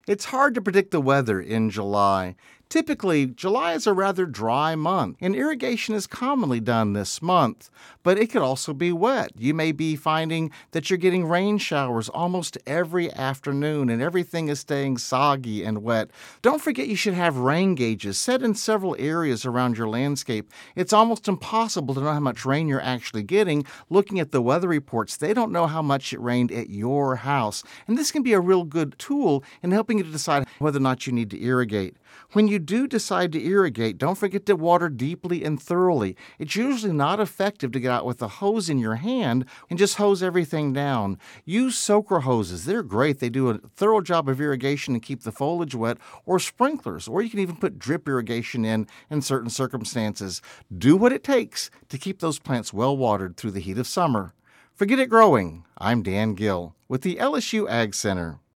It's hard to predict the weather in July. Typically, July is a rather dry month, and irrigation is commonly done this month. But it could also be wet. You may be finding that you're getting rain showers almost every afternoon, and everything is staying soggy and wet. Don't forget you should have rain gauges set in several areas around your landscape. It's almost impossible to know how much rain you're actually getting. Looking at the weather reports, they don't know how much it rained at your house. And this can be a real good tool in helping you to decide whether or not you need to irrigate. When you do decide to irrigate, don't forget to water deeply and thoroughly. It's usually not effective to get out with a hose in your hand and just hose everything down. Use soaker hoses. They're great. They do a thorough job of irrigation and keep the foliage wet, or sprinklers, or you can even put drip irrigation in certain circumstances. Do what it takes to keep those plants well watered through the heat of summer. For Get It Growing, I'm Dan Gill with the LSU Ag Center.